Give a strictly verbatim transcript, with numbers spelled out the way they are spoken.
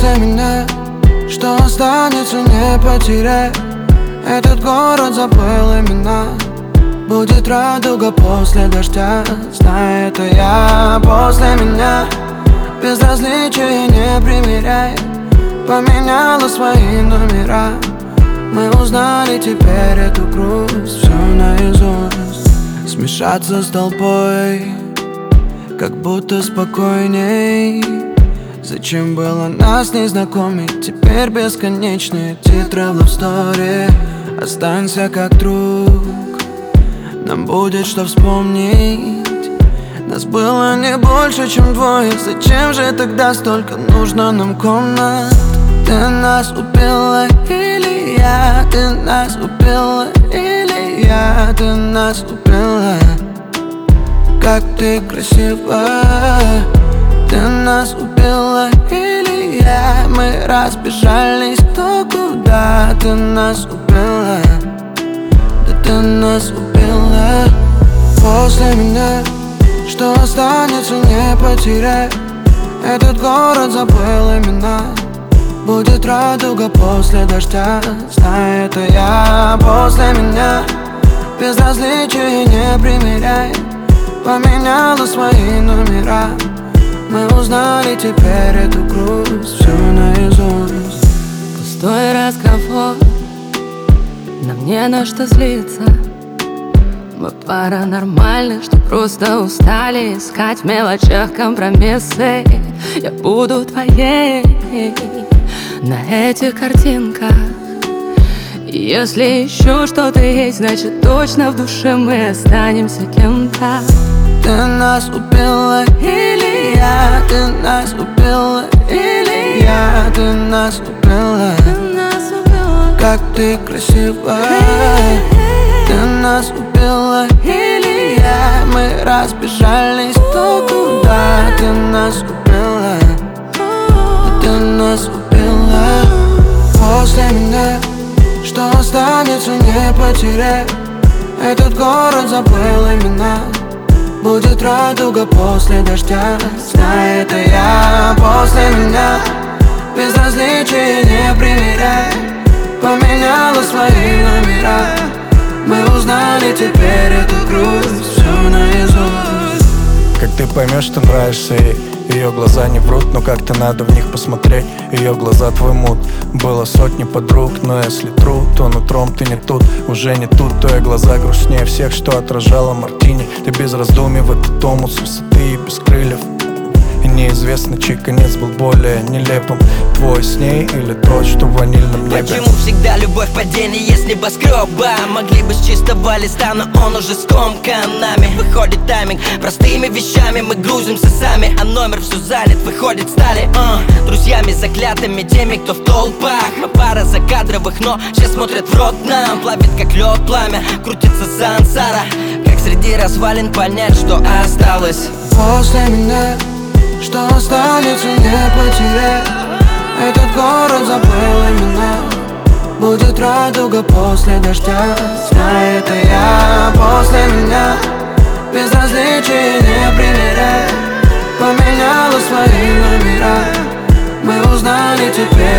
После меня, что останется, не потеряй. Этот город забыл имена. Будет радуга после дождя, знай, это я. После меня безразличие не примеряй. Поменяла свои номера. Мы узнали теперь эту грусть, все наизусть. Смешаться с толпой, как будто спокойней. Зачем было нас не знакомить? Теперь бесконечные титры в лавсторе. Останься как друг, нам будет что вспомнить. Нас было не больше, чем двое. Зачем же тогда столько нужно нам комнат? Ты нас убила или я? Ты нас убила или я? Ты нас убила. Как ты красива. Ты нас убила или я? Мы разбежались кто куда. Ты нас убила. Да ты нас убила. После меня, что останется, не потеряй. Этот город забыл имена. Будет радуга после дождя, знай, это я. После меня безразличие не примеряй. Поменяла свои номера. Мы узнали теперь эту грусть, все наизусть. Пустой разговор, нам не на что злиться. Мы пара нормальных, что просто устали искать в мелочах компромиссы. Я буду твоей на этих картинках. Если еще что-то есть, значит точно в душе мы останемся кем-то. Ты нас убила или я? Ты нас убила или я? Ты нас убила. Как ты красива. Ты нас убила или я? Мы разбежались кто куда. Ты нас убила. Ты нас убила. После меня, что останется, не потеряй. Этот город забыл имена. Будет радуга после дождя, знай, это я. После меня безразличие не примеряй. Поменяла свои номера. Мы узнали теперь эту грусть, все наизусть. Как ты поймешь, что нравишься ей? Ее глаза не врут, но как-то надо в них посмотреть. Ее глаза твой мут. Было сотни подруг, но если тру, то нутром ты не тут. Уже не тут, твои глаза грустнее всех, что отражала мартини. Ты без раздумий в этот омут с высоты и без крыльев. И неизвестно, чей конец был более нелепым. Твой с ней или тот, что в ванильном небе. Почему всегда любовь падение с небоскреба? Могли бы с чистого листа, но он уже скомкан нами. Выходит тайминг, простыми вещами мы грузимся сами. А номер все занят, выходит стали uh, друзьями заклятыми, теми, кто в толпах. Мы пара закадровых, но все смотрят в рот нам. Плавит как лед пламя, крутится сансара. Как среди развалин понять, что осталось? После меня, что останется, не потеряй. Этот город забыл имена. Будет радуга после дождя, знай, это я. После меня безразличие не примеряй. Поменяла свои номера. Мы узнали теперь